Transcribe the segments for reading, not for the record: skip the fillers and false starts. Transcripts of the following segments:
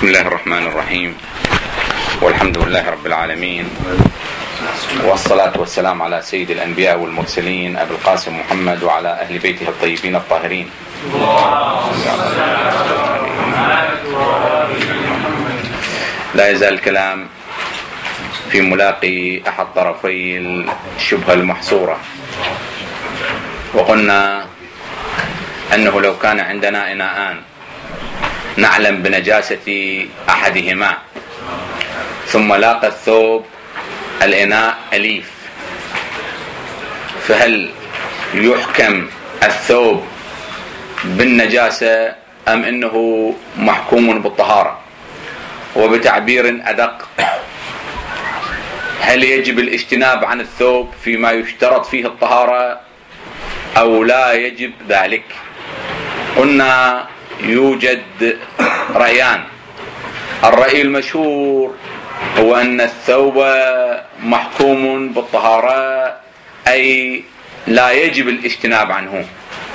بسم الله الرحمن الرحيم، والحمد لله رب العالمين، والصلاة والسلام على سيد الأنبياء والمرسلين أبي القاسم محمد وعلى أهل بيته الطيبين الطاهرين. لا يزال الكلام في ملاقي أحد طرفي الشبهة المحصورة، وقلنا أنه لو كان عندنا إناءان نعلم بنجاسة أحدهما ثم لاقى الثوب الإناء أليف، فهل يحكم الثوب بالنجاسة أم أنه محكوم بالطهارة؟ وبتعبير أدق، هل يجب الاجتناب عن الثوب فيما يشترط فيه الطهارة أو لا يجب ذلك؟ قلنا يوجد رأيان. الرأي المشهور هو أن الثوب محكوم بالطهارة، أي لا يجب الاجتناب عنه.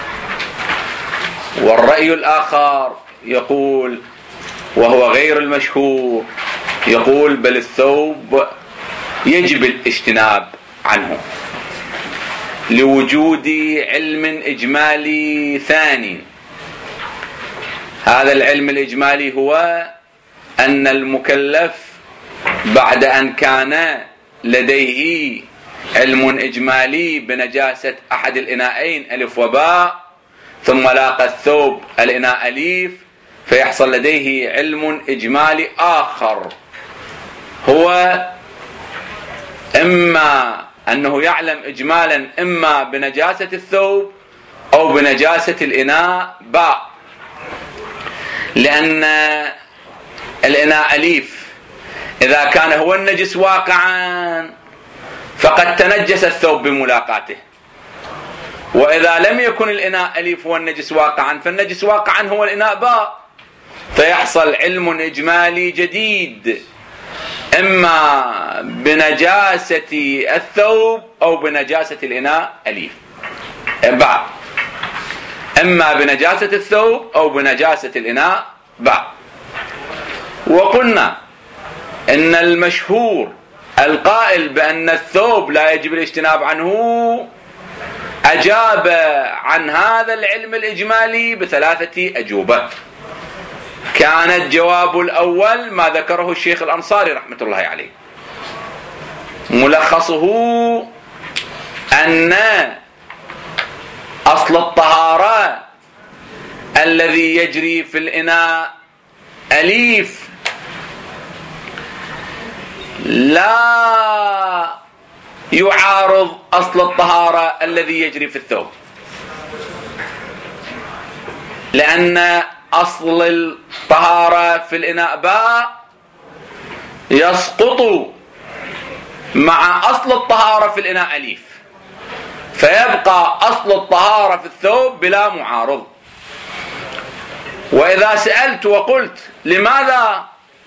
والرأي الآخر يقول، وهو غير المشهور، يقول بل الثوب يجب الاجتناب عنه لوجود علم إجمالي ثاني. هذا العلم الإجمالي هو أن المكلف بعد أن كان لديه علم إجمالي بنجاسة أحد الإناءين ألف وباء، ثم لاقى الثوب الإناء أليف، فيحصل لديه علم إجمالي آخر، هو إما أنه يعلم إجمالا إما بنجاسة الثوب أو بنجاسة الإناء باء، لأن الإناء أليف إذا كان هو النجس واقعا فقد تنجس الثوب بملاقاته، وإذا لم يكن الإناء أليف هو النجس واقعا فالنجس واقعا هو الإناء باء، فيحصل علم إجمالي جديد إما بنجاسة الثوب أو بنجاسة الإناء أليف باء، إما بنجاسة الثوب أو بنجاسة الإناء باء. وقلنا إن المشهور القائل بأن الثوب لا يجب الاجتناب عنه أجاب عن هذا العلم الإجمالي بثلاثة أجوبة. كان الجواب الأول ما ذكره الشيخ الأنصاري رحمة الله عليه، ملخصه أن أصل الطهارة الذي يجري في الإناء أليف لا يعارض أصل الطهارة الذي يجري في الثوب، لأن أصل الطهارة في الإناء باء يسقط مع أصل الطهارة في الإناء أليف، فيبقى أصل الطهارة في الثوب بلا معارض. وإذا سألت وقلت لماذا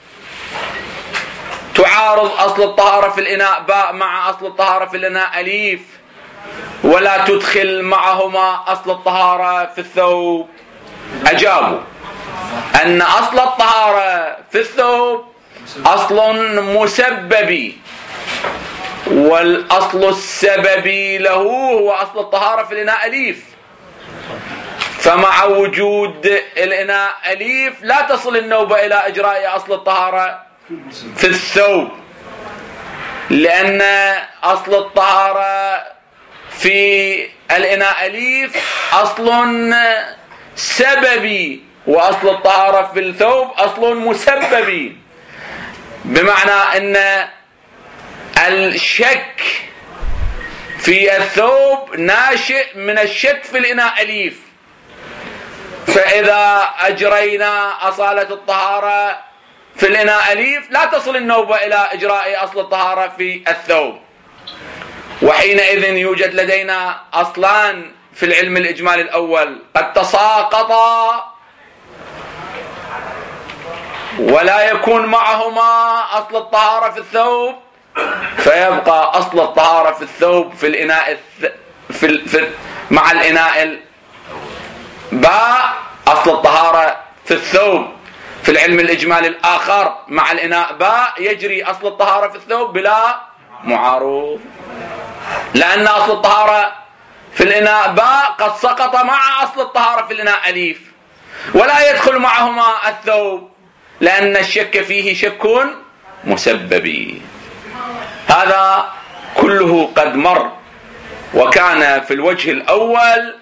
تعارض أصل الطهارة في الإناء باء مع أصل الطهارة في الإناء أليف ولا تدخل معهما أصل الطهارة في الثوب؟ أجابوا أن أصل الطهارة في الثوب أصل مسببي، والأصل السببي له هو أصل الطهارة في الإناء أليف، فمع وجود الإناء أليف لا تصل النوبة إلى إجراء أصل الطهارة في الثوب، لأن أصل الطهارة في الإناء أليف أصل سببي، وأصل الطهارة في الثوب أصل مسببي، بمعنى أن الشك في الثوب ناشئ من الشك في الإناء أليف، فإذا أجرينا أصالة الطهارة في الإناء أليف لا تصل النوبة إلى إجراء أصل الطهارة في الثوب، وحينئذ يوجد لدينا أصلان في العلم الإجمالي الأول قد تساقطا ولا يكون معهما أصل الطهارة في الثوب، فيبقى أصل الطهارة في الثوب في الإناء مع الإناء باء أصل الطهارة في الثوب في العلم الإجمالي الآخر مع الإناء باء يجري أصل الطهارة في الثوب بلا معارض، لأن أصل الطهارة في الإناء باء قد سقط مع أصل الطهارة في الإناء أليف، ولا يدخل معهما الثوب لأن الشك فيه شك مسببي. هذا كله قد مر، وكان في الوجه الأول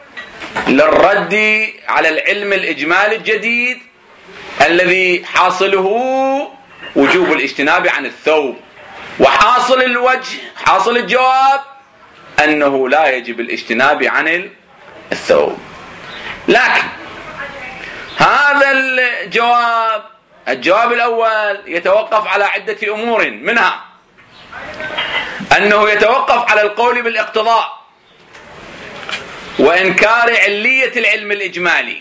للرد على العلم الإجمالي الجديد الذي حاصله وجوب الاجتناب عن الثوب، وحاصل الوجه حاصل الجواب أنه لا يجب الاجتناب عن الثوب. لكن هذا الجواب الأول يتوقف على عدة أمور، منها أنه يتوقف على القول بالاقتضاء وإنكار علية العلم الإجمالي،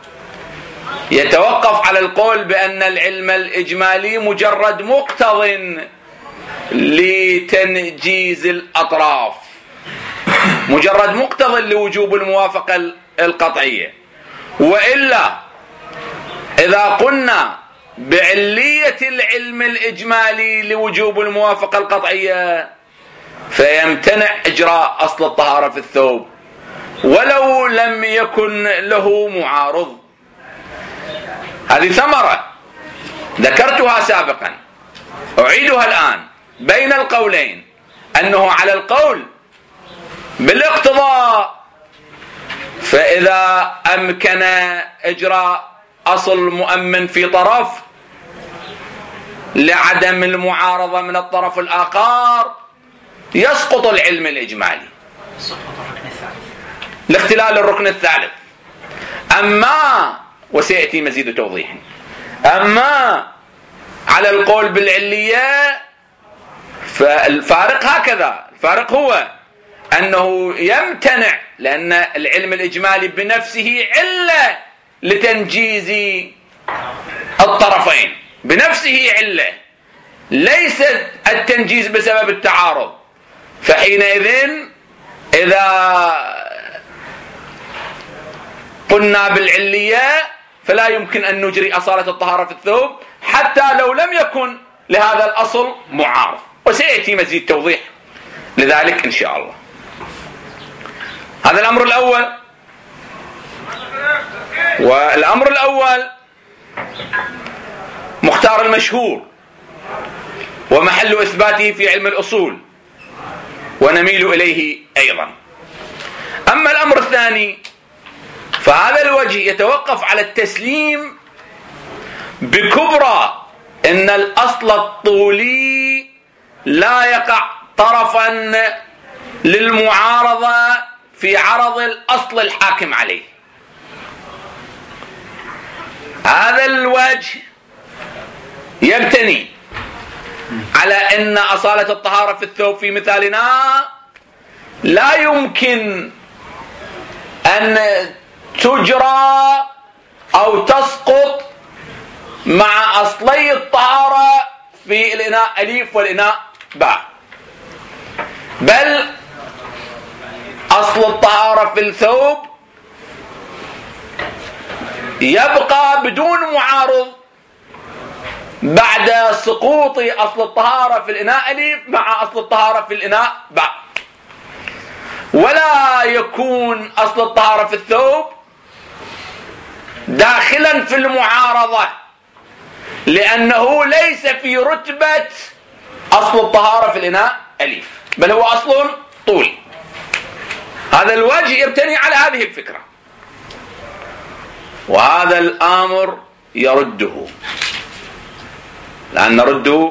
يتوقف على القول بأن العلم الإجمالي مجرد مقتض لتنجيز الأطراف، مجرد مقتض لوجوب الموافقة القطعية. وإلا إذا قلنا بعلية العلم الإجمالي لوجوب الموافقة القطعية فيمتنع إجراء أصل الطهارة في الثوب ولو لم يكن له معارض. هذه ثمرة ذكرتها سابقا أعيدها الآن بين القولين، أنه على القول بالاقتضاء فإذا أمكن إجراء أصل مؤمن في طرف لعدم المعارضة من الطرف الآخر يسقط العلم الإجمالي لاختلال الركن الثالث. أما وسيأتي مزيد توضيح، أما على القول بالعلية فالفارق هكذا، الفارق هو أنه يمتنع لأن العلم الإجمالي بنفسه علة لتنجيز الطرفين، بنفسه علة، ليس التنجيز بسبب التعارض. فحينئذ إذا قلنا بالعلية فلا يمكن أن نجري أصالة الطهارة في الثوب حتى لو لم يكن لهذا الأصل معارض، وسيأتي مزيد توضيح لذلك إن شاء الله. هذا الأمر الأول. والأمر الأول مختار المشهور ومحل إثباته في علم الأصول ونميل إليه أيضا. أما الأمر الثاني فهذا الوجه يتوقف على التسليم بكبرى إن الأصل الطولي لا يقع طرفا للمعارضة في عرض الأصل الحاكم عليه. هذا الوجه يبتني على أن أصالة الطهارة في الثوب في مثالنا لا يمكن أن تجرى أو تسقط مع أصلي الطهارة في الإناء أليف والإناء باء، بل أصل الطهارة في الثوب يبقى بدون معارض بعد سقوط أصل الطهارة في الإناء أليف مع أصل الطهارة في الإناء باء، ولا يكون أصل الطهارة في الثوب داخلا في المعارضة لأنه ليس في رتبة أصل الطهارة في الإناء أليف، بل هو أصل طول. هذا الوجه يبتني على هذه الفكرة، وهذا الأمر يرده، لأن نرده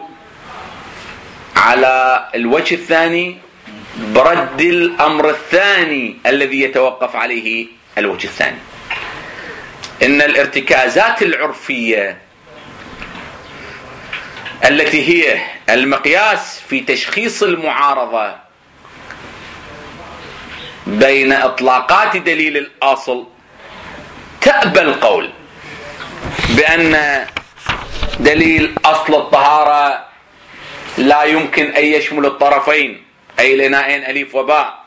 على الوجه الثاني برد الأمر الثاني الذي يتوقف عليه الوجه الثاني، إن الارتكازات العرفية التي هي المقياس في تشخيص المعارضة بين إطلاقات دليل الأصل تأبى القول بأن دليل أصل الطهارة لا يمكن أن يشمل الطرفين أي الإناءين أليف وباء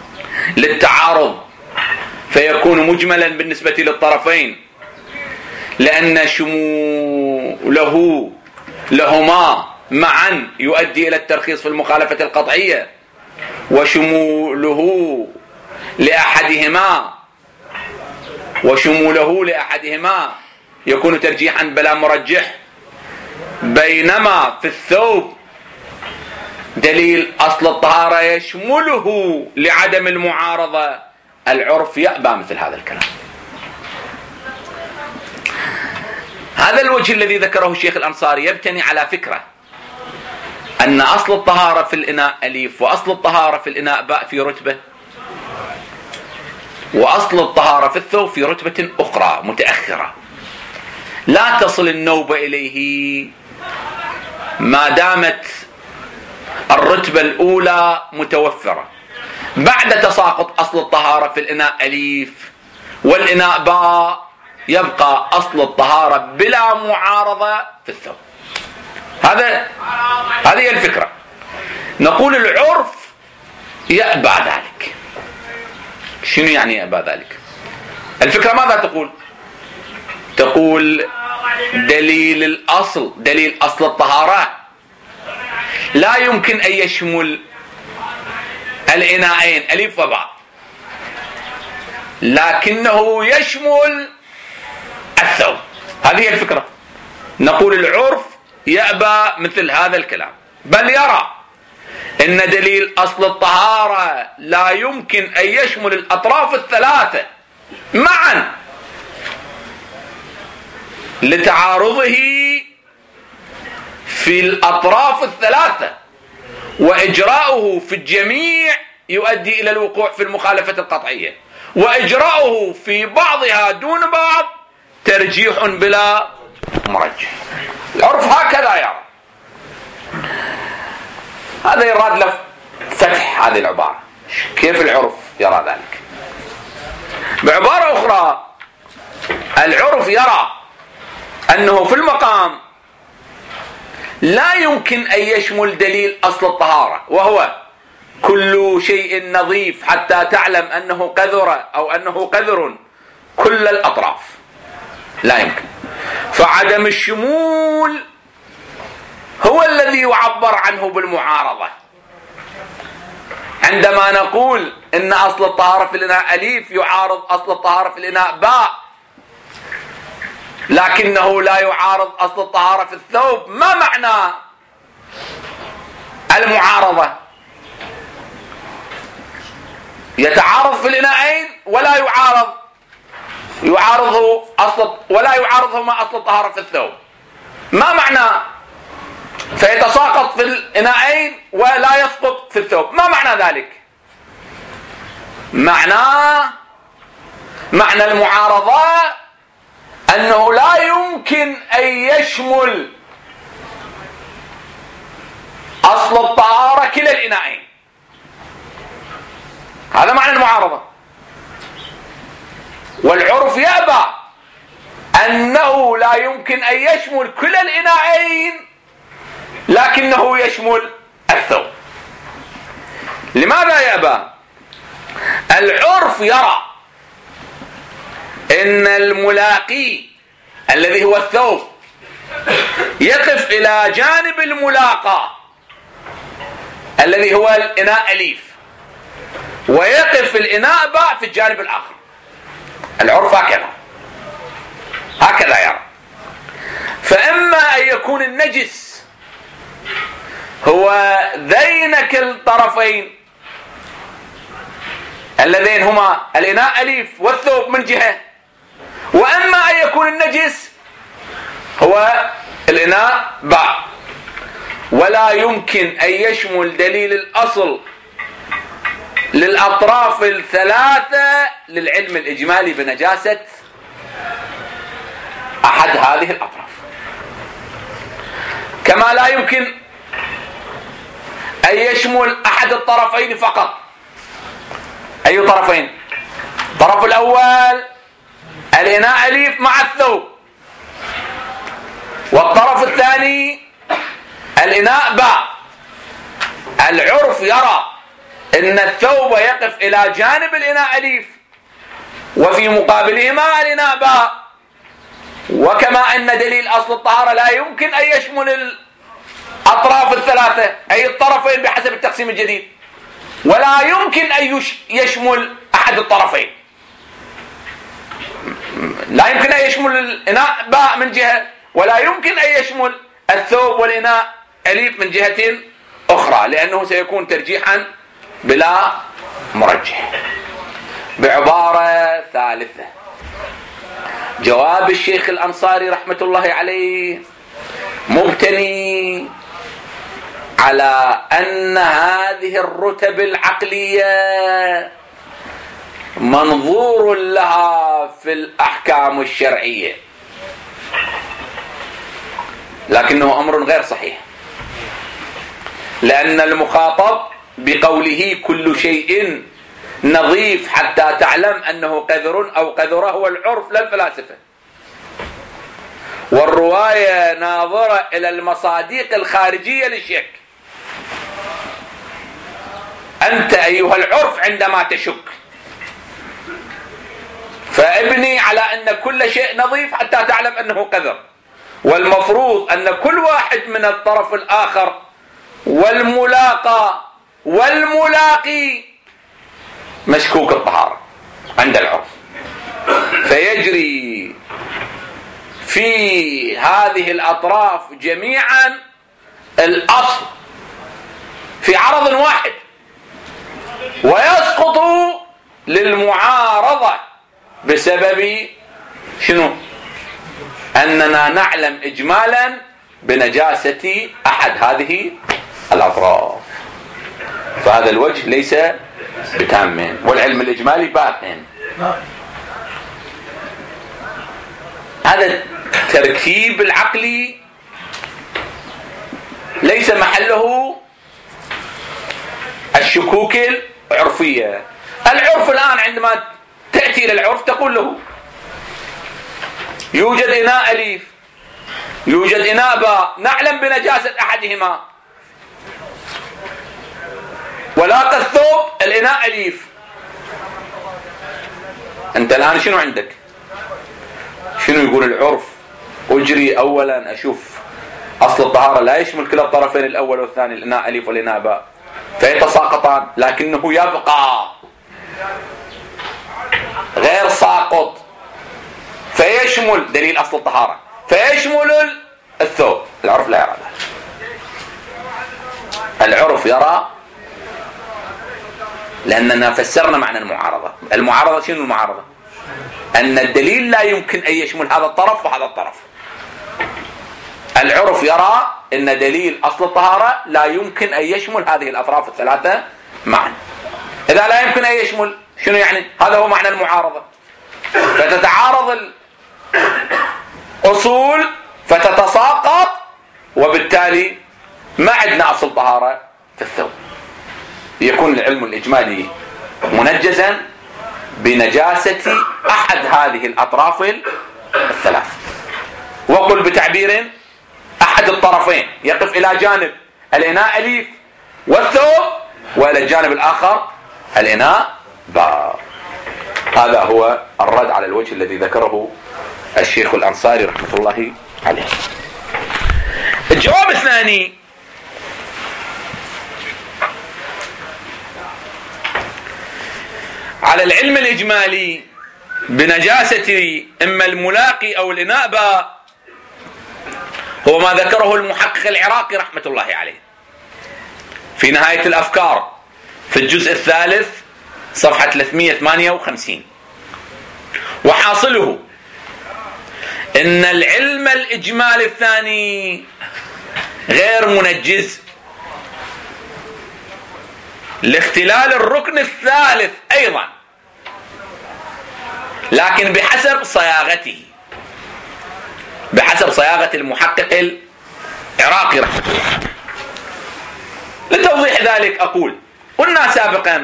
للتعارض فيكون مجملا بالنسبة للطرفين، لأن شموله لهما معا يؤدي إلى الترخيص في المخالفة القطعية، وشموله لأحدهما يكون ترجيحا بلا مرجح، بينما في الثوب دليل أصل الطهارة يشمله لعدم المعارضة. العرف يأبى مثل هذا الكلام. هذا الوجه الذي ذكره الشيخ الأنصاري يبتني على فكرة أن أصل الطهارة في الإناء أليف، وأصل الطهارة في الإناء باء في رتبة، وأصل الطهارة في الثوب في رتبة أخرى متأخرة لا تصل النوبة إليه ما دامت الرتبة الأولى متوفرة. بعد تساقط أصل الطهارة في الإناء أليف والإناء باء يبقى أصل الطهارة بلا معارضة في الثوب. هذه الفكرة. نقول العرف يأبى ذلك. شنو يعني يأبى ذلك؟ الفكرة ماذا تقول؟ تقول دليل أصل الطهارة لا يمكن أن يشمل الإناءين أليف وباء، لكنه يشمل الثوب. هذه الفكرة. نقول العرف يأبى مثل هذا الكلام، بل يرى إن دليل أصل الطهارة لا يمكن أن يشمل الأطراف الثلاثة معا لتعارضه في الأطراف الثلاثة، وإجراؤه في الجميع يؤدي إلى الوقوع في المخالفة القطعية، وإجراؤه في بعضها دون بعض ترجيح بلا مرجح. العرف هكذا يرى. هذا يراد له فتح هذه العبارة. كيف العرف يرى ذلك؟ بعبارة أخرى، العرف يرى أنه في المقام لا يمكن أن يشمل دليل أصل الطهارة، وهو كل شيء نظيف حتى تعلم أنه قذر أو أنه قذر كل الأطراف. لا يمكن. فعدم الشمول هو الذي يعبر عنه بالمعارضة. عندما نقول إن أصل الطهارة في الإناء أليف يعارض أصل الطهارة في الإناء باء، لكنه لا يعارض أصل الطهارة في الثوب، ما معنى المعارضة؟ يتعارض في الإناءين ولا ولا يعارضهما أصل الطهارة في الثوب. ما معنى فيتساقط في الإناءين ولا يسقط في الثوب؟ ما معنى ذلك؟ معنى المعارضة أنه لا يمكن أن يشمل أصل الطهارة كلا الإناءين. هذا معنى المعارضة. والعرف يأبى أنه لا يمكن أن يشمل كلا الإناءين لكنه يشمل الثوب. لماذا يأبى؟ العرف يرى إن الملاقي الذي هو الثوب يقف إلى جانب الملاقى الذي هو الإناء أليف، ويقف الإناء باء في الجانب الآخر. العرف هكذا يرى. فإما أن يكون النجس هو ذينك الطرفين اللذين هما الإناء أليف والثوب من جهة، وإما أن يكون النجس هو الإناء باء. ولا يمكن أن يشمل دليل الأصل للأطراف الثلاثة للعلم الإجمالي بنجاسة أحد هذه الأطراف، كما لا يمكن أن يشمل أحد الطرفين فقط. أي طرفين؟ الطرف الأول الإناء أليف مع الثوب، والطرف الثاني الإناء باء. العرف يرى إن الثوب يقف إلى جانب الإناء أليف وفي مقابلهما الإناء باء، وكما أن دليل أصل الطهارة لا يمكن أن يشمل الأطراف الثلاثة أي الطرفين بحسب التقسيم الجديد، ولا يمكن أن يشمل أحد الطرفين. لا يمكن أن يشمل الإناء باء من جهة، ولا يمكن أن يشمل الثوب والإناء أليف من جهة أخرى، لأنه سيكون ترجيحا بلا مرجح. بعبارة ثالثة، جواب الشيخ الأنصاري رحمة الله عليه مبتني على أن هذه الرتب العقلية منظور لها في الأحكام الشرعية، لكنه أمر غير صحيح، لأن المخاطب بقوله كل شيء نظيف حتى تعلم أنه قذر أو قذرة هو العرف لا الفلاسفة، والرواية ناظرة إلى المصادق الخارجية للشك. أنت أيها العرف عندما تشك فابني على أن كل شيء نظيف حتى تعلم أنه قذر، والمفروض أن كل واحد من الطرف الآخر والملاقى والملاقي مشكوك الطهارة عند العرف، فيجري في هذه الأطراف جميعا الأصل في عرض واحد، ويسقط للمعارضة بسبب شنو؟ أننا نعلم إجمالا بنجاسة أحد هذه الأطراف، فهذا الوجه ليس بتام، والعلم الإجمالي باق. هذا التركيب العقلي ليس محله الشكوك العرفية. العرف الآن عندما تأتي للعرف تقول له يوجد إناء أليف، يوجد إناء باء، نعلم بنجاسة أحدهما، ولاقى الثوب الإناء أليف. أنت الآن شنو عندك؟ شنو يقول العرف؟ أجري أولا أشوف أصل الطهارة لا يشمل كلا الطرفين الأول والثاني، الإناء أليف والإناء باء، فيتساقطان، لكنه يبقى غير ساقط فيشمل دليل أصل الطهارة، فيشمل الثوب. العرف لا يرى ذلك. العرف يرى، لأننا فسرنا معنى المعارضة. المعارضة شنو المعارضة؟ أن الدليل لا يمكن أن يشمل هذا الطرف وهذا الطرف. العرف يرى أن دليل أصل الطهارة لا يمكن أن يشمل هذه الأطراف الثلاثة معا. إذا لا يمكن أن يشمل شنو يعني؟ هذا هو معنى المعارضة. فتتعارض الأصول فتتساقط، وبالتالي ما عندنا أصل طهارة في الثوب. يكون العلم الإجمالي منجزا بنجاسة أحد هذه الأطراف الثلاث، وقل بتعبير أحد الطرفين يقف إلى جانب الإناء أليف والثوب، وإلى الجانب الآخر الإناء باء. هذا هو الرد على الوجه الذي ذكره الشيخ الأنصاري رحمة الله عليه. الجواب الثاني: على العلم الإجمالي بنجاسة إما الملاقي أو الإناء باء، هو ما ذكره المحقق العراقي رحمة الله عليه في نهاية الأفكار في الجزء الثالث صفحة 358. وحاصله إن العلم الإجمالي الثاني غير منجز لاختلال الركن الثالث أيضا، لكن بحسب صياغته، بحسب صياغة المحقق العراقي رحمه الله. لتوضيح ذلك أقول: قلنا سابقا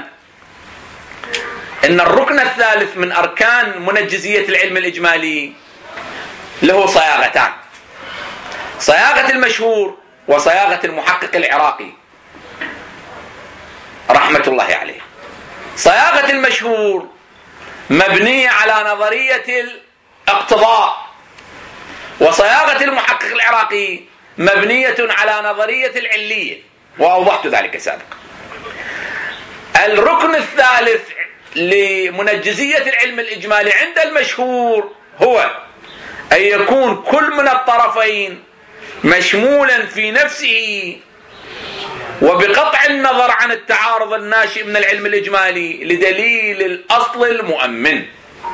إن الركن الثالث من أركان منجزية العلم الإجمالي له صياغتان: صياغة المشهور وصياغة المحقق العراقي رحمة الله عليه. صياغة المشهور مبنية على نظرية الاقتضاء، وصياغة المحقق العراقي مبنية على نظرية العلية، وأوضحت ذلك سابقا. الركن الثالث لمنجزية العلم الإجمالي عند المشهور هو أن يكون كل من الطرفين مشمولا في نفسه وبقطع النظر عن التعارض الناشئ من العلم الإجمالي لدليل الأصل المؤمن.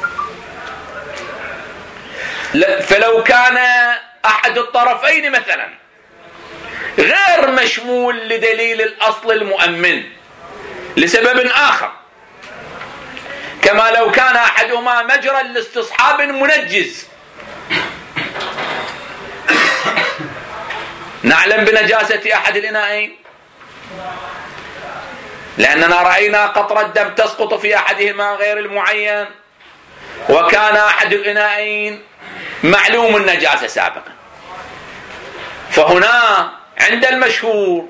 فلو كان أحد الطرفين مثلا غير مشمول لدليل الأصل المؤمن لسبب آخر، كما لو كان أحدهما مجرى لاستصحاب منجز، نعلم بنجاسة أحد الإناءين لأننا رأينا قطرة دم تسقط في أحدهما غير المعين، وكان أحد الإناءين معلوم النجاسة سابقا. فهنا عند المشهور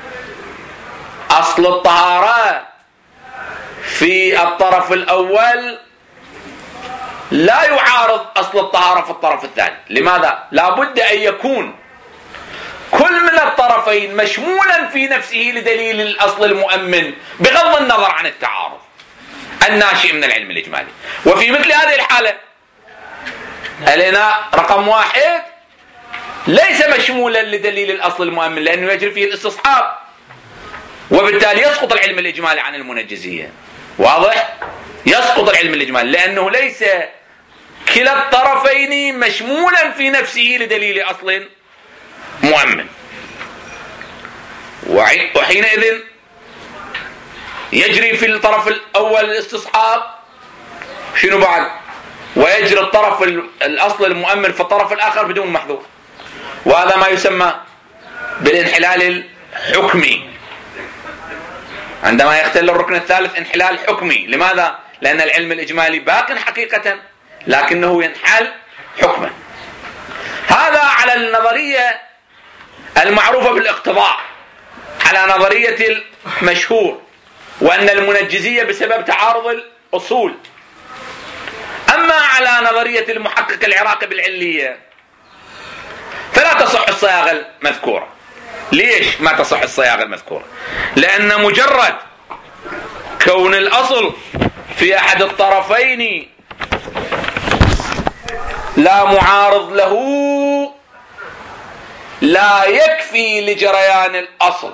أصل الطهارة في الطرف الأول لا يعارض أصل الطهارة في الطرف الثاني. لماذا؟ لا بد أن يكون كل من الطرفين مشمولا في نفسه لدليل الأصل المؤمن بغض النظر عن التعارض الناشئ من العلم الإجمالي. وفي مثل هذه الحالة الإناء رقم 1 ليس مشمولا لدليل الأصل المؤمن لأنه يجري فيه الاستصحاب، وبالتالي يسقط العلم الإجمالي عن المنجزية. واضح؟ يسقط العلم الإجمالي لأنه ليس كلا الطرفين مشمولا في نفسه لدليل أصل مؤمن. وحينئذ يجري في الطرف الأول الاستصحاب، شنو بعد؟ ويجري الطرف الأصل المؤمن في الطرف الآخر بدون محظور، وهذا ما يسمى بالانحلال الحكمي. عندما يختل الركن الثالث انحلال حكمي. لماذا؟ لأن العلم الإجمالي باق حقيقة لكنه ينحل حكما. هذا على النظرية المعروفة بالاقتضاء، على نظرية المشهور، وأن المنجزية بسبب تعارض الأصول. أما على نظرية المحقق العراقي بالعلية فلا تصح الصياغة المذكورة. ليش ما تصح الصياغة المذكورة؟ لأن مجرد كون الأصل في أحد الطرفين لا معارض له لا يكفي لجريان الأصل.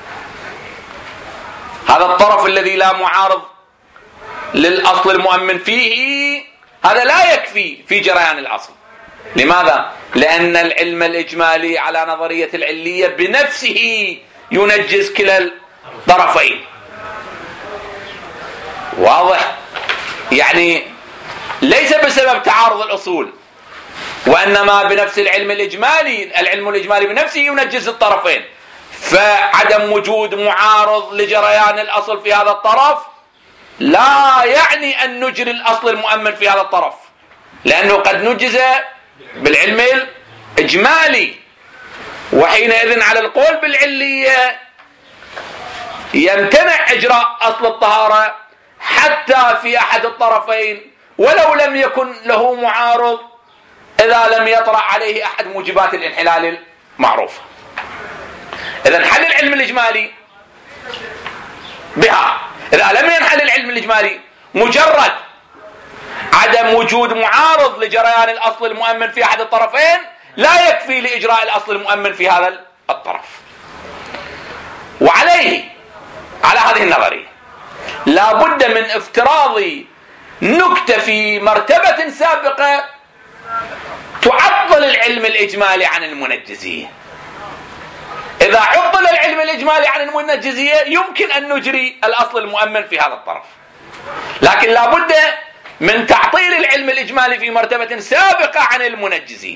هذا الطرف الذي لا معارض للأصل المؤمن فيه هذا لا يكفي في جريان الأصل. لماذا؟ لأن العلم الإجمالي على نظرية العلية بنفسه ينجز كلا الطرفين. واضح؟ يعني ليس بسبب تعارض الأصول، وإنما بنفس العلم الإجمالي. العلم الإجمالي بنفسه ينجز الطرفين، فعدم وجود معارض لجريان الأصل في هذا الطرف لا يعني أن نجري الأصل المؤمن في هذا الطرف، لأنه قد نجز بالعلم الإجمالي. وحينئذ على القول بالعلية يمتنع إجراء أصل الطهارة حتى في أحد الطرفين ولو لم يكن له معارض، إذا لم يطرأ عليه أحد موجبات الانحلال المعروفة. إذن حل العلم الإجمالي بها. إذا لم ينحل العلم الإجمالي مجرد عدم وجود معارض لجريان الأصل المؤمن في أحد الطرفين لا يكفي لإجراء الأصل المؤمن في هذا الطرف. وعليه على هذه النظرية لا بد من افتراض نكتة في مرتبة سابقة تعطل العلم الإجمالي عن المنجزية. إذا عطل العلم الإجمالي عن المنجزية يمكن أن نجري الأصل المؤمن في هذا الطرف، لكن لا بد من تعطيل العلم الإجمالي في مرتبة سابقة عن المنجزية.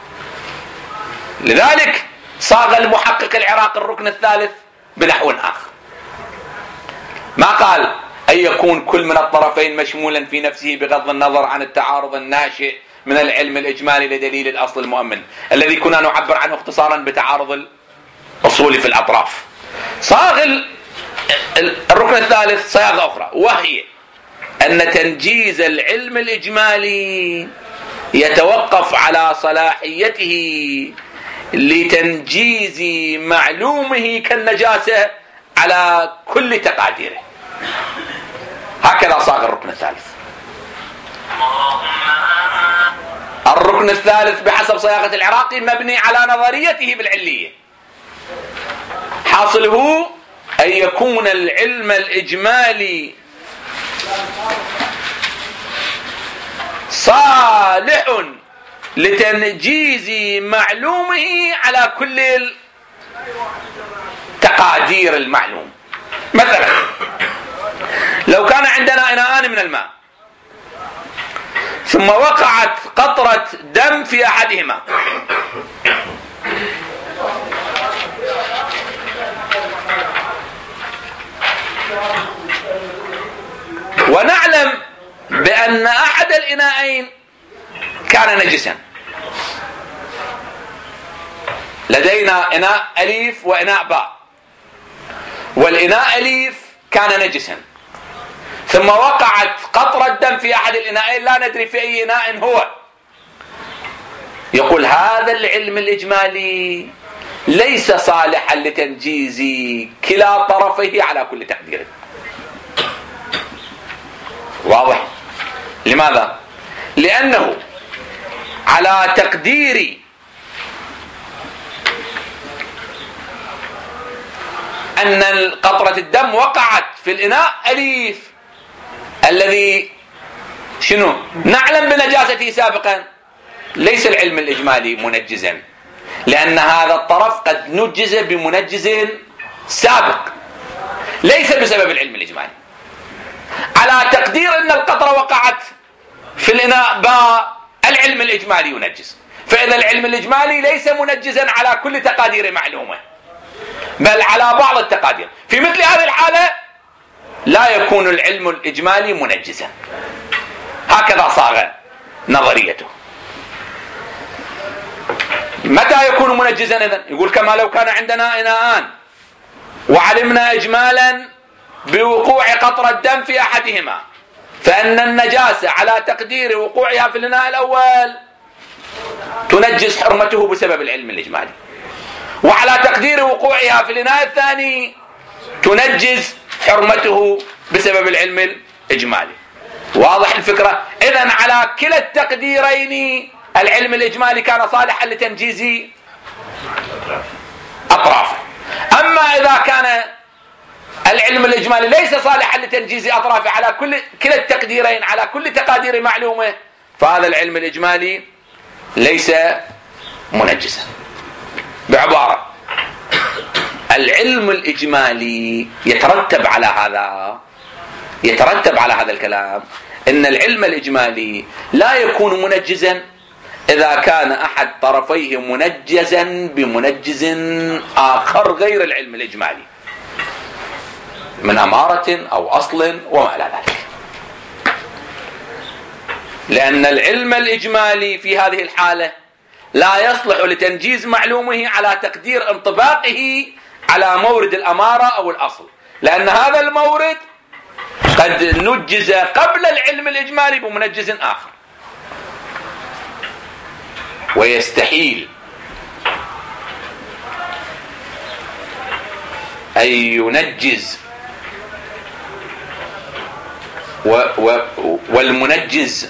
لذلك صاغ المحقق العراقي الركن الثالث بنحو آخر، ما قال أن يكون كل من الطرفين مشمولا في نفسه بغض النظر عن التعارض الناشئ من العلم الإجمالي لدليل الأصل المؤمن الذي كنا نعبر عنه اختصارا بتعارض الأصول في الأطراف. صاغ الركن الثالث صياغة أخرى، وهي أن تنجيز العلم الإجمالي يتوقف على صلاحيته لتنجيز معلومه كالنجاسة على كل تقاديره. هكذا صاغ الركن الثالث. الركن الثالث بحسب صياغة العراقي مبني على نظريته بالعلية، حاصله أن يكون العلم الإجمالي صالح لتنجيز معلومه على كل تقادير المعلوم. مثلا لو كان عندنا إناءان من الماء ثم وقعت قطرة دم في أحدهما، ونعلم بأن أحد الإناءين كان نجسا، لدينا إناء أليف وإناء باء، والإناء أليف كان نجسا، ثم وقعت قطرة دم في أحد الإناءين لا ندري في أي إناء هو. يقول هذا العلم الإجمالي ليس صالحا لتنجيز كلا طرفيه على كل تقدير. واضح؟ لماذا؟ لأنه على تقدير أن قطرة الدم وقعت في الإناء أليف الذي نعلم بنجاسته سابقا، ليس العلم الإجمالي منجزا، لأن هذا الطرف قد نجز بمنجز سابق ليس بسبب العلم الإجمالي. على تقدير أن القطرة وقعت في الإناء باء، العلم الإجمالي ينجز، فإذا العلم الإجمالي ليس منجزا على كل تقادير معلومة بل على بعض التقادير. في مثل هذه الحالة لا يكون العلم الإجمالي منجزا. هكذا صاغ نظريته. متى يكون منجزا إذن؟ يقول كما لو كان عندنا إناءان وعلمنا إجمالا بوقوع قطرة دم في أحدهما، فأن النجاسة على تقدير وقوعها في الإناء الأول تنجز حرمته بسبب العلم الإجمالي، وعلى تقدير وقوعها في الإناء الثاني تنجز حرمته بسبب العلم الإجمالي. واضح الفكرة؟ إذن على كلا التقديرين العلم الإجمالي كان صالحا لتنجيز أطرافه. أما إذا كان العلم الإجمالي ليس صالحا لتنجيز أطرافه على كلا التقديرين على كل تقادير معلومة، فهذا العلم الإجمالي ليس منجزا. بعبارة، العلم الإجمالي يترتب على هذا الكلام إن العلم الإجمالي لا يكون منجزا إذا كان أحد طرفيه منجزا بمنجز آخر غير العلم الإجمالي من أمارة أو أصل وما إلى ذلك، لأن العلم الإجمالي في هذه الحالة لا يصلح لتنجيز معلومه على تقدير انطباقه على مورد الأمارة أو الأصل، لأن هذا المورد قد نجز قبل العلم الإجمالي بمنجز آخر، ويستحيل أن ينجز والمنجز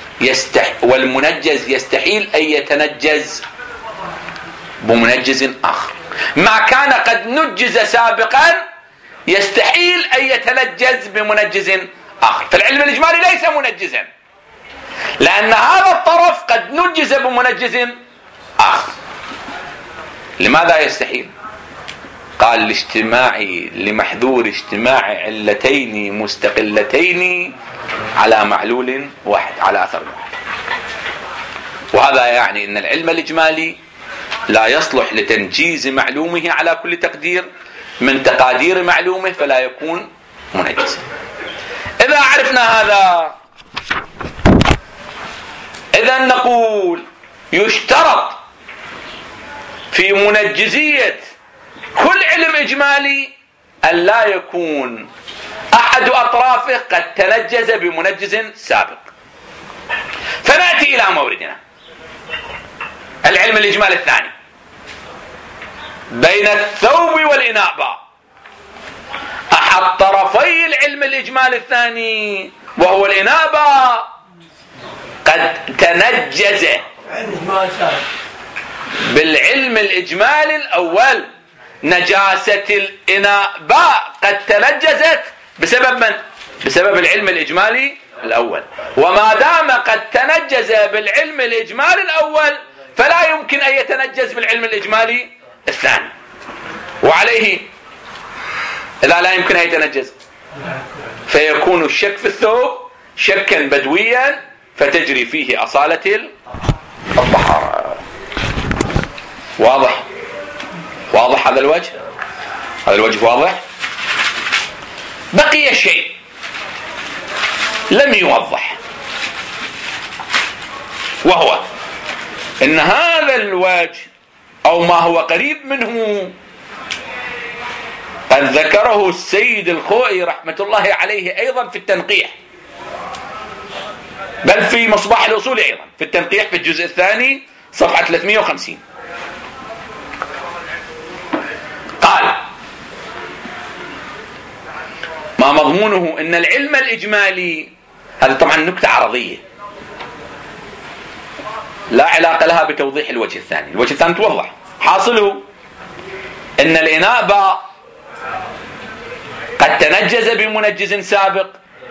يستحيل أن يتنجز بمنجز آخر. ما كان قد نجز سابقا يستحيل أن يتنجز بمنجز آخر، فالعلم الإجمالي ليس منجزا لأن هذا الطرف قد نجز بمنجز آخر. لماذا يستحيل؟ قال لمحذور اجتماع علتين مستقلتين على معلول واحد، على أثر واحد. وهذا يعني أن العلم الإجمالي لا يصلح لتنجيز معلومه على كل تقدير من تقادير معلومه، فلا يكون منجزا. إذا عرفنا هذا، إذا نقول يشترط في منجزية كل علم إجمالي أن لا يكون أحد أطرافه قد تنجز بمنجز سابق. فنأتي إلى موردنا، العلم الإجمالي الثاني بين الثوب والإناء باء. أحد طرفي العلم الإجمالي الثاني وهو الإناء باء قد تنجز بالعلم الإجمالي الأول. نجاسة الإناء باء قد تنجزت بسبب من؟ بسبب العلم الإجمالي الأول. وما دام قد تنجز بالعلم الإجمالي الأول فلا يمكن أن يتنجز بالعلم الإجمالي الثاني. وعليه إذا لا يمكن أن يتنجز فيكون الشك في الثوب شكا بدويا فتجري فيه أصالة الطهارة. واضح؟ واضح هذا الوجه؟ هذا الوجه واضح؟ بقي شيء لم يوضح، وهو إن هذا الوجه أو ما هو قريب منه قد ذكره السيد الخوئي رحمة الله عليه أيضا في التنقيح، بل في مصباح الأصول أيضا في التنقيح في الجزء الثاني صفحة 350. قال: ما مضمونه أن العلم الإجمالي، هذا طبعا نكتة عرضية لا علاقة لها بتوضيح الوجه الثاني. الوجه الثاني توضح، حاصله أن الإناء باء قد تنجز بمنجز سابق،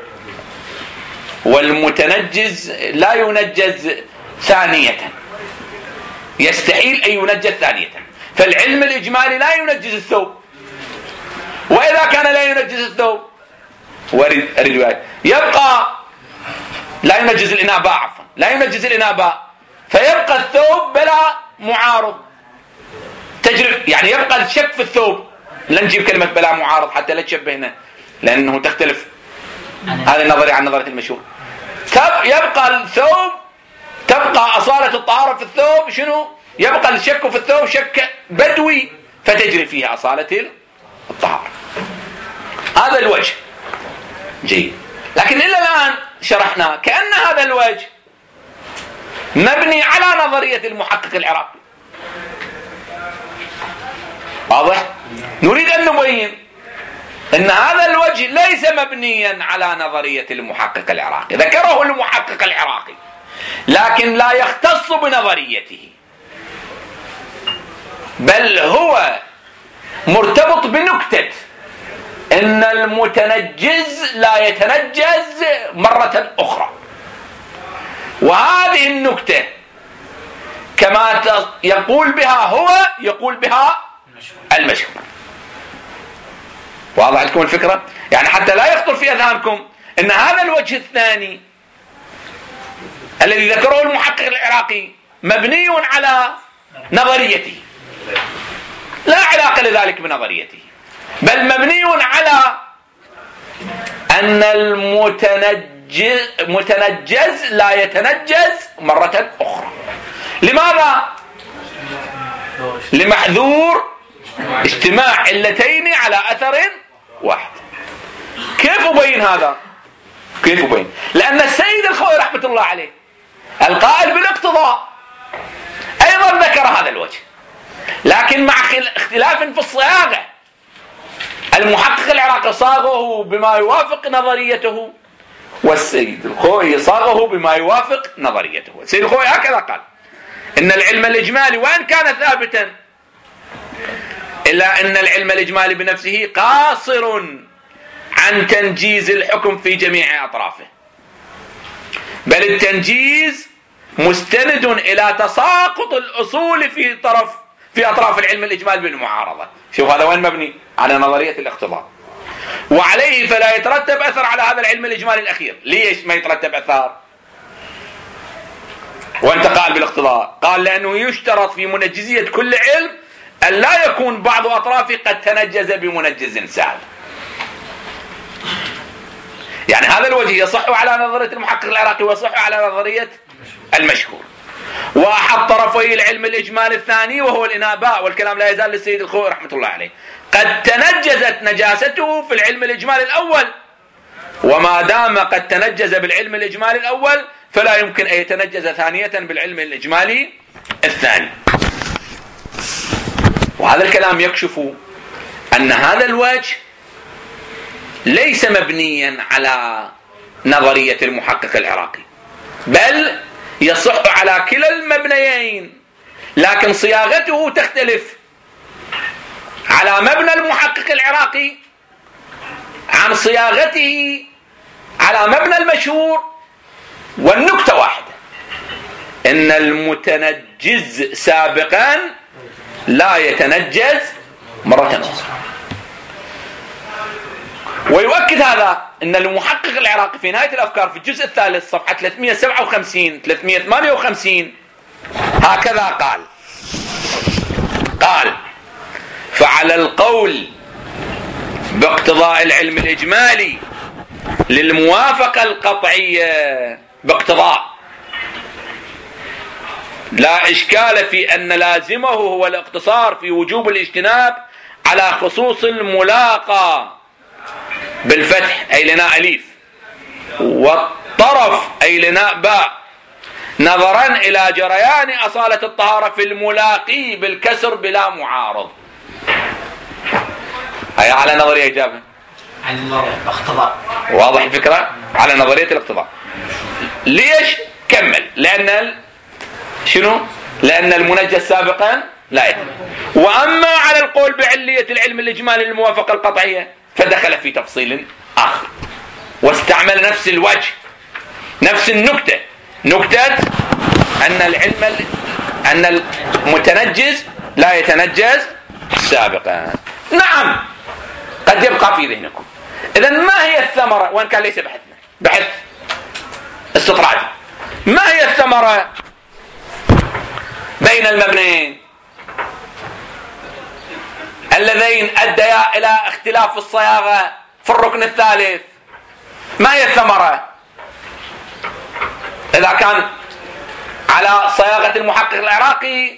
والمتنجز لا ينجز ثانية، يستحيل أن ينجز ثانية. فالعلم الإجمالي لا ينجز الثوب، وإذا كان لا ينجز الثوب يبقى لا ينجز الإناء باء، عفوا لا ينجز الإناء باء، فيبقى الثوب بلا معارض تجرب، يعني يبقى الشك في الثوب. لا نجيب كلمة بلا معارض حتى لا تشبهنا لأنه تختلف هذه النظرية عن نظرية المشهور. يبقى الثوب، تبقى أصالة الطهارة في الثوب شنو؟ يبقى الشك في الثوب شك بدوي فتجري فيها أصالة الطهارة. هذا الوجه جيد، لكن إلا الآن شرحنا كأن هذا الوجه مبني على نظرية المحقق العراقي. واضح؟ نريد أن نبين أن هذا الوجه ليس مبنيا على نظرية المحقق العراقي، ذكره المحقق العراقي لكن لا يختص بنظريته، بل هو مرتبط بنكتة إن المتنجز لا يتنجز مرة أخرى. وهذه النكتة كما يقول بها هو يقول بها المشهور. واضح لكم الفكرة؟ يعني حتى لا يخطر في أذهانكم أن هذا الوجه الثاني الذي ذكره المحقق العراقي مبني على نظريته، لا علاقة لذلك بنظريته، بل مبني على أن المتنجز لا يتنجز مرة أخرى. لماذا؟ لمحذور اجتماع علتين على أثر واحد. كيف أبين هذا؟ كيف أبين؟ لأن السيد الخوئي رحمة الله عليه القائل بالاقتضاء أيضا ذكر هذا الوجه، لكن مع اختلاف في الصياغة. المحقق العراقي صاغه بما يوافق نظريته، والسيد الخوئي صاغه بما يوافق نظريته. السيد الخوئي هكذا قال: إن العلم الإجمالي وإن كان ثابتا إلا أن العلم الإجمالي بنفسه قاصر عن تنجيز الحكم في جميع أطرافه، بل التنجيز مستند إلى تساقط الأصول في أطراف العلم الإجمالي بالمعارضة. شوف هذا وين مبني؟ على نظرية الاقتضاء. وعليه فلا يترتب أثر على هذا العلم الإجمالي الأخير. ليش ما يترتب أثر؟ وانت قال بالاقتضاء، قال لأنه يشترط في منجزية كل علم أن لا يكون بعض أطرافه قد تنجز بمنجز سابق. يعني هذا الوجه يصح على نظرية المحقق العراقي ويصح على نظرية المشهور. وأحد طرفي العلم الإجمالي الثاني وهو الإناباء، والكلام لا يزال للسيد الخوئي رحمة الله عليه، قد تنجزت نجاسته في العلم الإجمالي الأول، وما دام قد تنجز بالعلم الإجمالي الأول فلا يمكن أن يتنجز ثانية بالعلم الإجمالي الثاني. وهذا الكلام يكشف أن هذا الوجه ليس مبنيا على نظرية المحقق العراقي، بل يصح على كلا المبنيين، لكن صياغته تختلف. على مبنى المحقق العراقي عن صياغته على مبنى المشهور، والنكتة واحدة: إن المتنجز سابقا لا يتنجز مرة أخرى. ويؤكد هذا أن المحقق العراقي في نهاية الأفكار في الجزء الثالث صفحة 357 358 هكذا قال: فعلى القول باقتضاء العلم الإجمالي للموافقة القطعية باقتضاء لا إشكال في أن لازمه هو الاقتصار في وجوب الاجتناب على خصوص الملاقى بالفتح أي لناء أليف، والطرف أي لناء باء، نظرا إلى جريان أصالة الطهارة في الملاقي بالكسر بلا معارض. هي على نظرية إجابة عن الاقتضاء. واضح الفكرة؟ على نظرية الاقتضاء. ليش؟ كمل. لأن المنجز سابقا لا يتم. وأما على القول بعلية العلم الإجمالي للموافقة القطعية فدخل في تفصيل آخر، واستعمل نفس الوجه، نفس النكتة، نكتة أن المتنجز لا يتنجز سابقا. نعم، قد يبقى في ذهنكم. إذن ما هي الثمرة؟ وإن كان ليس بحث استطرادي. ما هي الثمرة بين المبنيين اللذين أديا إلى اختلاف الصياغة في الركن الثالث؟ ما هي الثمرة إذا كان على صياغة المحقق العراقي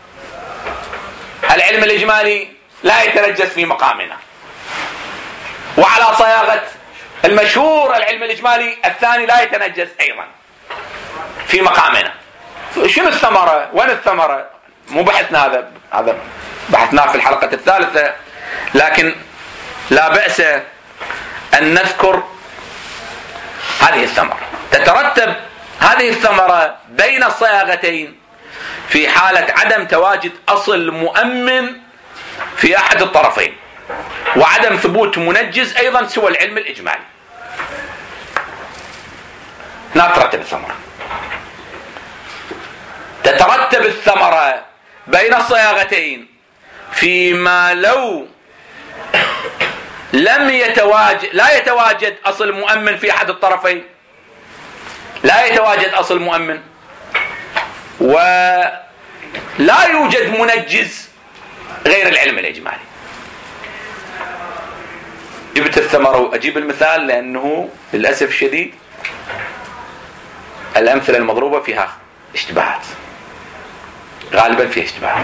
العلم الإجمالي لا يتنجس في مقامنا، وعلى صياغة المشهور العلم الإجمالي الثاني لا يتنجس أيضا في مقامنا؟ شنو الثمرة؟ وين الثمرة؟ مو بحثنا هذا بحثناه في الحلقة الثالثة، لكن لا بأس أن نذكر هذه الثمرة. تترتب هذه الثمرة بين الصياغتين في حالة عدم تواجد أصل مؤمن في أحد الطرفين، وعدم ثبوت منجز أيضا سوى العلم الإجمالي. لا ترتب الثمرة. تترتب الثمرة بين الصياغتين فيما لو لا يتواجد أصل مؤمن في أحد الطرفين، لا يتواجد أصل مؤمن ولا يوجد منجز غير العلم الإجمالي. جبت الثمرة وأجيب المثال لأنه للأسف الشديد الأمثلة المضروبة فيها اشتباهات، غالبا فيها اشتباهات.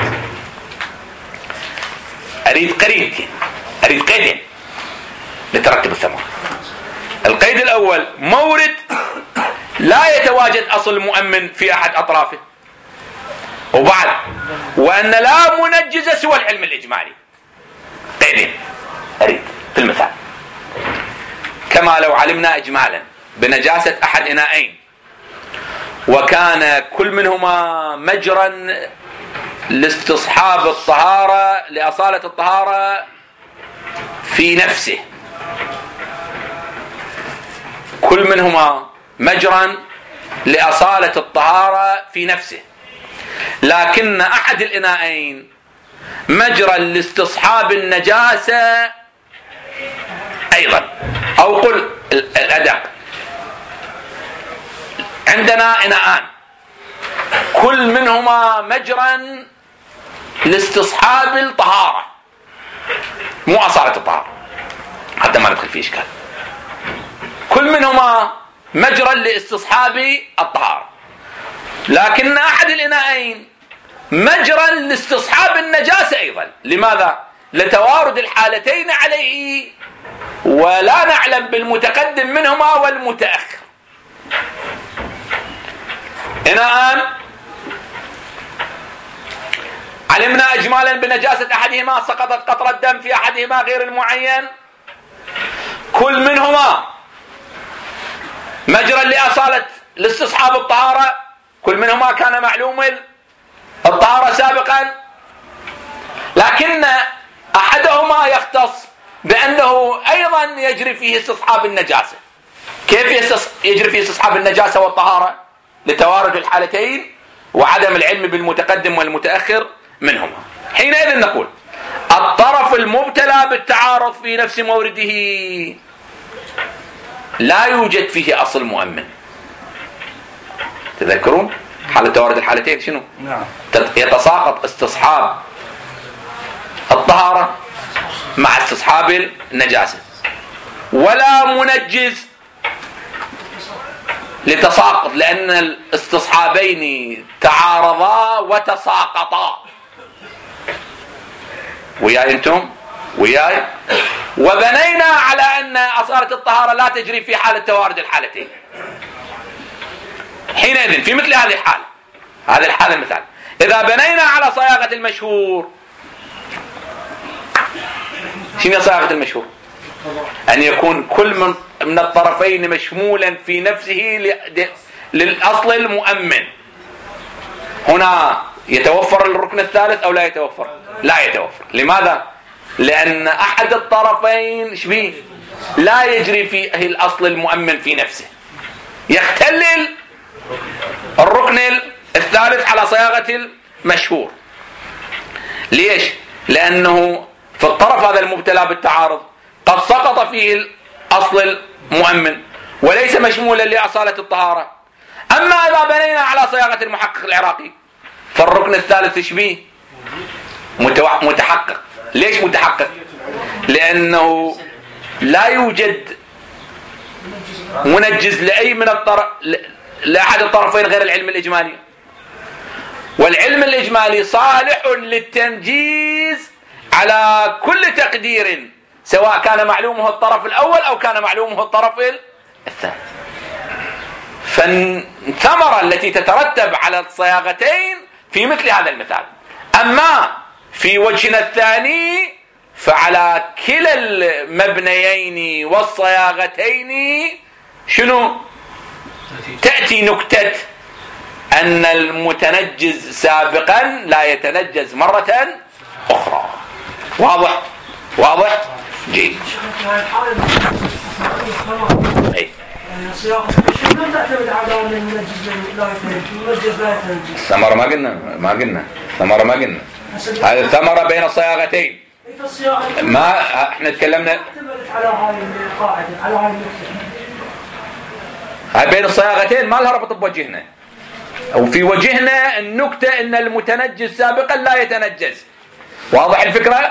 أريد قيدين لترتب الثمرة. القيد الأول: مورد لا يتواجد أصل مؤمن في أحد أطرافه، وأن لا منجز سوى العلم الإجمالي. قيدين أريد في المثال: كما لو علمنا إجمالا بنجاسة أحد إناءين، وكان كل منهما مجرا لاستصحاب الطهارة لأصالة الطهارة في نفسه، كل منهما مجرا لأصالة الطهارة في نفسه، لكن أحد الإناءين مجرا لاستصحاب النجاسة أيضا. أو قل الأدق: عندنا إناءان كل منهما مجرا لاستصحاب الطهارة، مو أصالة الطهارة حتى ما ندخل في إشكال، كل منهما مجرا لاستصحاب الطهارة، لكن أحد الإناءين مجرا لاستصحاب النجاسة أيضا. لماذا؟ لتوارد الحالتين عليه، ولا نعلم بالمتقدم منهما والمتأخر. هنا الآن علمنا إجمالا بنجاسة أحدهما، سقطت قطرة دم في أحدهما غير المعين، كل منهما مجرى لأصالة لاستصحاب الطهارة، كل منهما كان معلوم الطهارة سابقا، لكن أحدهما يختص بأنه أيضا يجري فيه استصحاب النجاسة. كيف يجري فيه استصحاب النجاسة والطهارة؟ لتوارد الحالتين وعدم العلم بالمتقدم والمتأخر منهما. حينئذ نقول الطرف المبتلى بالتعارض في نفس مورده لا يوجد فيه أصل مؤمن. تذكرون حالة توارد الحالتين شنو؟ نعم. يتساقط استصحاب الطهارة مع استصحاب النجاسة، ولا منجز لتساقط، لأن الاستصحابين تعارضا وتساقطا. وياي انتم؟ وياي؟ وبنينا على أن أصالة الطهارة لا تجري في حالة توارد الحالتين. حينئذ في مثل هذه الحالة، هذا الحالة المثال، إذا بنينا على صياغة المشهور، شنو صياغة المشهور؟ أن يكون كل من الطرفين مشمولا في نفسه للأصل المؤمن. هنا يتوفر الركن الثالث أو لا يتوفر؟ لا يتوفر. لماذا؟ لأن أحد الطرفين شبيه لا يجري فيه الأصل المؤمن في نفسه، يختل الركن الثالث على صياغة المشهور. ليش؟ لأنه في الطرف هذا المبتلى بالتعارض قد سقط فيه الأصل المؤمن وليس مشمولا لأصالة الطهارة. أما إذا بنينا على صياغة المحقق العراقي فالركن الثالث شبيه متحقق. ليش متحقق؟ لأنه لا يوجد منجز لأي من لأحد الطرفين غير العلم الإجمالي، والعلم الإجمالي صالح للتنجيز على كل تقدير، سواء كان معلومه الطرف الأول أو كان معلومه الطرف الثاني. فالثمرة التي تترتب على الصياغتين في مثل هذا المثال. أما في وجهنا الثاني فعلى كلا المبنيين والصياغتين شنو؟ تأتي نكتة أن المتنجز سابقا لا يتنجز مرة أخرى. واضح؟ واضح؟ جيد. أي. الثمرة ما قلنا الثمرة ما قلنا هذه الثمرة بين الصياغتين. ما احنا تكلمنا على هاي القاعدة، على هاي النقطة. هاي بين الصياغتين ما لها ربط بوجهنا، أو في وجهنا النكتة أن المتنجز سابقا لا يتنجز. واضح الفكرة؟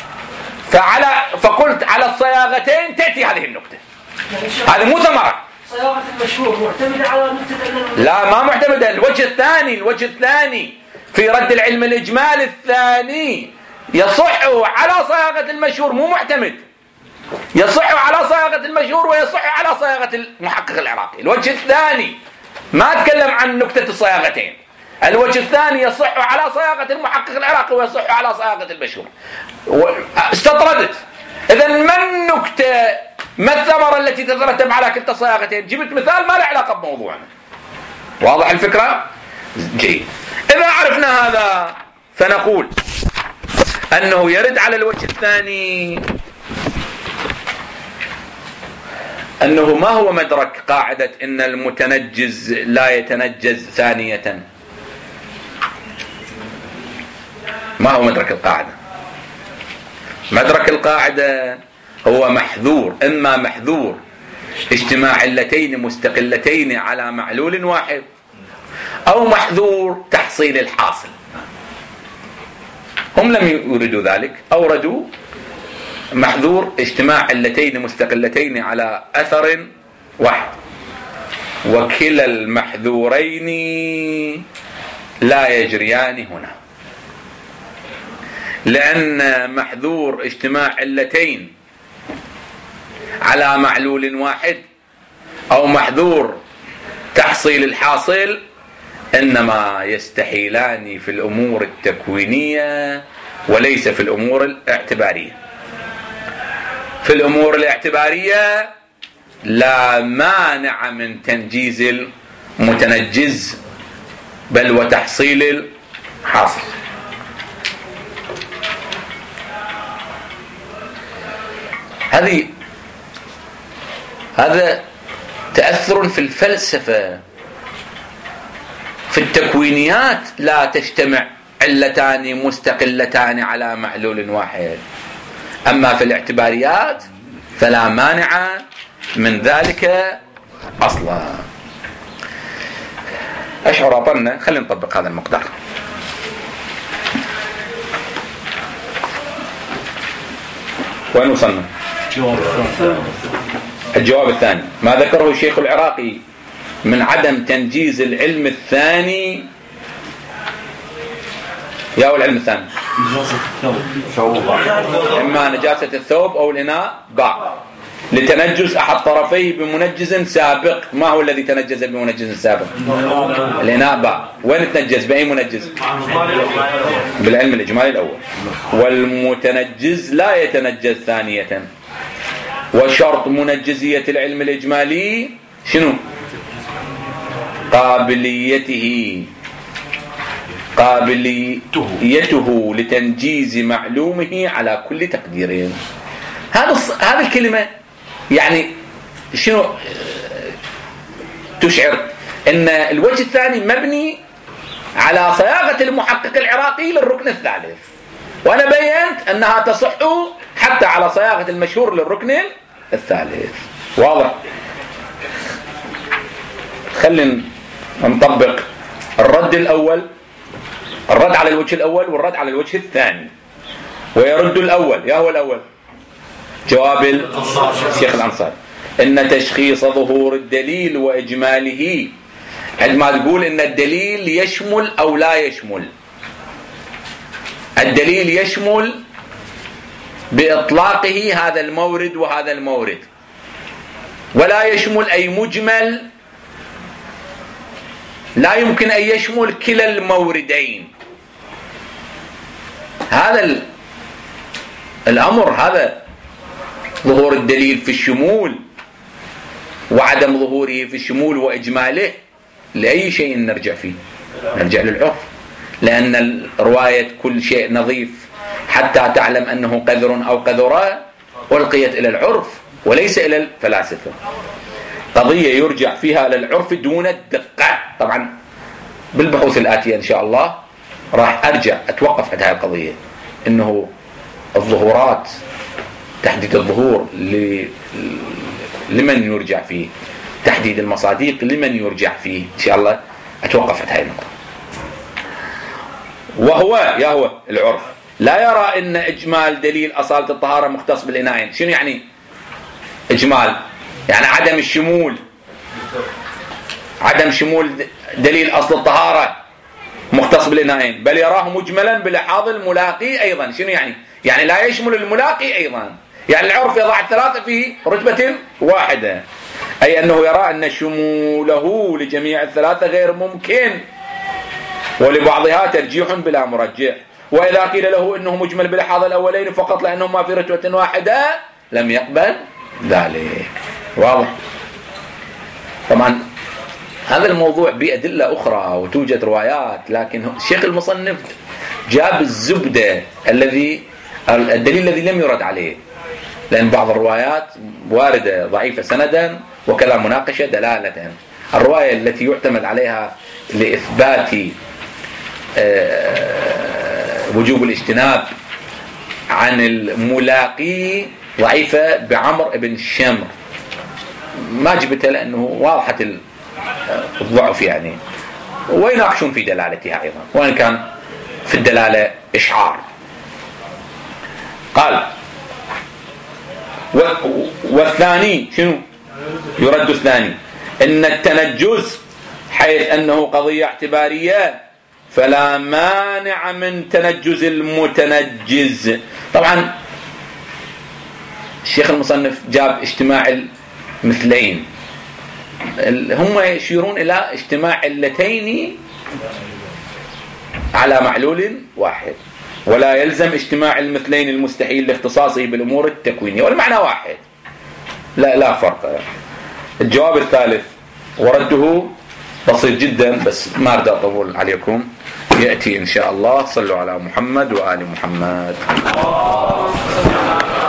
فقلت على الصياغتين تأتي هذه النكتة. هذه مو ثمرة. صياغة المشهور معتمدة على نكتة. لا ما معتمدة. الوجه الثاني في رد العلم الإجمالي الثاني يصح على صياغة المشهور، مو معتمد. يصح على صياغة المشهور ويصح على صياغة المحقق العراقي. الوجه الثاني ما أتكلم عن نكتة الصياغتين. الوجه الثاني يصح على صياغة المحقق العراقي ويصح على صياغة المشهور. استطردت. إذا ما النكتة، ما الثمرة التي تترتب على كلتا الصياغتين؟ جبت مثال ما له علاقة بموضوعنا. واضح الفكرة؟ جيد. إذا عرفنا هذا فنقول أنه يرد على الوجه الثاني أنه ما هو مدرك قاعدة إن المتنجز لا يتنجز ثانية؟ ما هو مدرك القاعدة؟ مدرك القاعدة هو محذور، إما محذور اجتماع علتين مستقلتين على معلول واحد، أو محذور تحصيل الحاصل. هم لم يوردوا ذلك، أوردوا محذور اجتماع علتين مستقلتين على أثر واحد، وكلا المحذورين لا يجريان هنا، لأن محذور اجتماع علتين على معلول واحد أو محذور تحصيل الحاصل إنما يستحيلان في الأمور التكوينية وليس في الأمور الاعتبارية. في الأمور الاعتبارية لا مانع من تنجيز المتنجز بل وتحصيل الحاصل. هذا تأثر في الفلسفة. في التكوينيات لا تجتمع علتان مستقلتان على معلول واحد، أما في الاعتباريات فلا مانع من ذلك أصلا. أشعر أطلنا، خلينا نطبق هذا المقدار. وين وصلنا؟ الجواب الثاني ما ذكره الشيخ العراقي من عدم تنجيز العلم الثاني. يا هو العلم الثاني إما نجاسة الثوب أو الإناء باع لتنجز أحد طرفيه بمنجز سابق. ما هو الذي تنجز بمنجز سابق؟ الإناء باع. وين تنجز بأي منجز؟ بالعلم الإجمالي الأول. والمتنجز لا يتنجز ثانية. وشرط منجزية العلم الإجمالي شنو؟ قابليته لتنجيز معلومه على كل تقدير. هذه الكلمة يعني شنو تشعر؟ ان الوجه الثاني مبني على صياغة المحقق العراقي للركن الثالث، وانا بينت انها تصح حتى على صياغة المشهور للركن الثالث. واضح؟ خلينا نطبق الرد الأول، الرد على الوجه الأول والرد على الوجه الثاني. ويرد الأول، يا هو الأول جواب الشيخ الأنصاري إن تشخيص ظهور الدليل وإجماله، عندما تقول إن الدليل يشمل أو لا يشمل. الدليل يشمل بإطلاقه هذا المورد وهذا المورد، ولا يشمل أي مجمل، لا يمكن أن يشمل كلا الموردين. هذا الأمر، هذا ظهور الدليل في الشمول وعدم ظهوره في الشمول وإجماله. لأي شيء نرجع فيه؟ نرجع للعرف، لأن رواية كل شيء نظيف حتى تعلم أنه قذر أو قذرة ألقيت إلى العرف وليس إلى الفلاسفة. قضية يرجع فيها للعرف دون الدقة. طبعا بالبحوث الآتية إن شاء الله راح أرجع أتوقف عند هذه القضية، إنه الظهورات، تحديد الظهور لمن يرجع فيه، تحديد المصادق لمن يرجع فيه، إن شاء الله أتوقف عند هذه النقطة. وهو يا هو العرف لا يرى إن إجمال دليل أصالة الطهارة مختص بالإناءين. شنو يعني إجمال؟ يعني عدم الشمول، عدم شمول دليل أصل الطهارة مختص بالإناءين، بل يراه مجملا بلحاظ الملاقي أيضا. شنو يعني؟ يعني لا يشمل الملاقي أيضا. يعني العرف يضع الثلاثة في رتبة واحدة، أي أنه يرى أن شموله لجميع الثلاثة غير ممكن، ولبعضها ترجيح بلا مرجح. وإذا قيل له أنه مجمل بلحاظ الأولين فقط لأنهما في رتبة واحدة لم يقبل ذلك. واضح؟ طبعا هذا الموضوع بأدلة أخرى وتوجد روايات، لكن الشيخ المصنف جاب الزبدة الدليل الذي لم يرد عليه، لأن بعض الروايات واردة ضعيفة سندا وكذا مناقشة دلالة. الرواية التي يعتمد عليها لإثبات وجوب الاجتناب عن الملاقي ضعيفة بعمر بن الشمر، ما جبتها لأنه واضحة الضعف يعني، ويناقشون في دلالتها أيضا، وإن كان في الدلالة إشعار. قال والثاني شنو يرد؟ الثاني إن التنجز حيث أنه قضية اعتبارية فلا مانع من تنجز المتنجز. طبعا الشيخ المصنف جاب اجتماع المثلين، هم يشيرون إلى اجتماع علتين على معلول واحد، ولا يلزم اجتماع المثلين المستحيل لاختصاصه بالأمور التكوينية، والمعنى واحد، لا فرق. الجواب الثالث ورده بسيط جدا، بس ما أريد أطول عليكم، يأتي إن شاء الله. صلوا على محمد وآل محمد.